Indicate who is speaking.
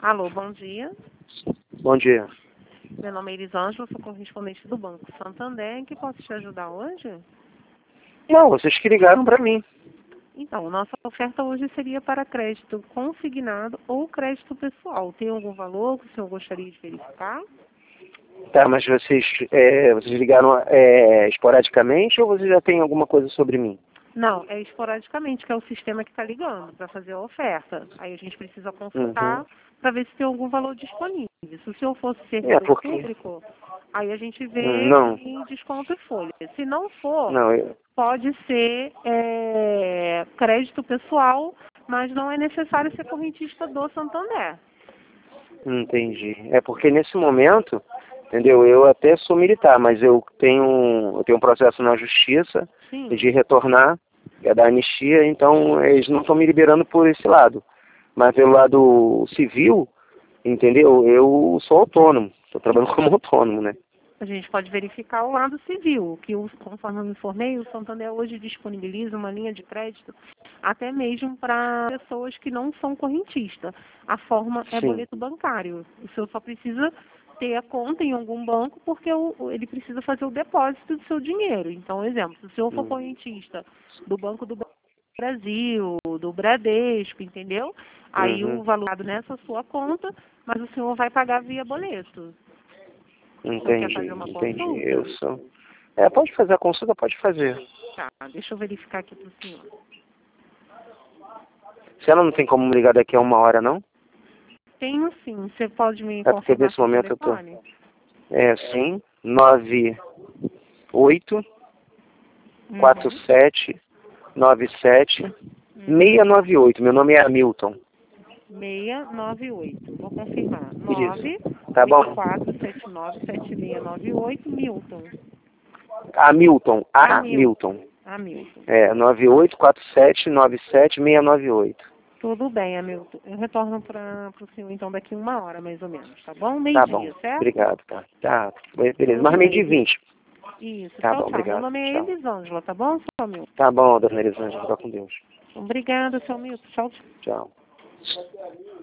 Speaker 1: Alô, bom dia.
Speaker 2: Bom dia.
Speaker 1: Meu nome é Elisângela, sou correspondente do Banco Santander. Em que posso te ajudar hoje?
Speaker 2: Não, vocês que ligaram para mim.
Speaker 1: Então, nossa oferta hoje seria para crédito consignado ou crédito pessoal. Tem algum valor que o senhor gostaria de verificar?
Speaker 2: Tá, mas vocês ligaram esporadicamente ou vocês já têm alguma coisa sobre mim?
Speaker 1: Não, é esporadicamente, que é o sistema que está ligando para fazer a oferta. Aí a gente precisa consultar para ver se tem algum valor disponível. Se o senhor fosse servidor público, aí a gente vê
Speaker 2: Não.
Speaker 1: em desconto e folha. Se não for,
Speaker 2: Não,
Speaker 1: pode ser crédito pessoal, mas não é necessário ser correntista do Santander.
Speaker 2: entendi. É porque nesse momento, entendeu? Eu até sou militar, mas eu tenho um processo na justiça
Speaker 1: Sim.
Speaker 2: de retornar, que é da anistia, então eles não estão me liberando por esse lado. Mas pelo lado civil, entendeu? Eu sou autônomo, estou trabalhando como autônomo, né?
Speaker 1: A gente pode verificar o lado civil, que conforme eu me informei, o Santander hoje disponibiliza uma linha de crédito até mesmo para pessoas que não são correntistas. A forma é
Speaker 2: Sim.
Speaker 1: boleto bancário. O senhor só precisa ter a conta em algum banco porque ele precisa fazer o depósito do seu dinheiro. Então, exemplo, se o senhor for correntista do Banco do Brasil, do Bradesco, entendeu? Aí o valor é nessa sua conta, mas o senhor vai pagar via boleto.
Speaker 2: Entendi,
Speaker 1: Quer fazer uma
Speaker 2: entendi.
Speaker 1: consulta?
Speaker 2: Eu sou. Pode fazer a consulta, pode fazer.
Speaker 1: Tá, deixa eu verificar aqui para o senhor.
Speaker 2: Se ela não tem como me ligar daqui a 1 hora, não?
Speaker 1: Tenho sim, você pode me
Speaker 2: É porque
Speaker 1: confirmar
Speaker 2: nesse
Speaker 1: seu
Speaker 2: momento eu tô.
Speaker 1: telefone?
Speaker 2: Sim. 98 47 97 698. Meu nome é Hamilton.
Speaker 1: 698. Vou confirmar.
Speaker 2: Isso. Tá bom?
Speaker 1: 984797698, Milton.
Speaker 2: Hamilton.
Speaker 1: Hamilton.
Speaker 2: 98 47 97 698.
Speaker 1: Tudo bem, Hamilton. Eu retorno para o senhor então daqui 1 hora, mais ou menos, tá bom?
Speaker 2: Tá
Speaker 1: Meio-dia,
Speaker 2: bom.
Speaker 1: certo?
Speaker 2: Obrigado, tá. Tá, beleza.
Speaker 1: Tudo
Speaker 2: Mas
Speaker 1: bem.
Speaker 2: meio de 20.
Speaker 1: Isso,
Speaker 2: Tá
Speaker 1: tchau,
Speaker 2: bom,
Speaker 1: tchau. Meu
Speaker 2: obrigado.
Speaker 1: nome é
Speaker 2: Tchau.
Speaker 1: Elisângela, tá bom, seu Hamilton?
Speaker 2: Tá bom, dona Elisângela, fica com Deus.
Speaker 1: Obrigada, seu Hamilton. Tchau, tchau.
Speaker 2: Tchau.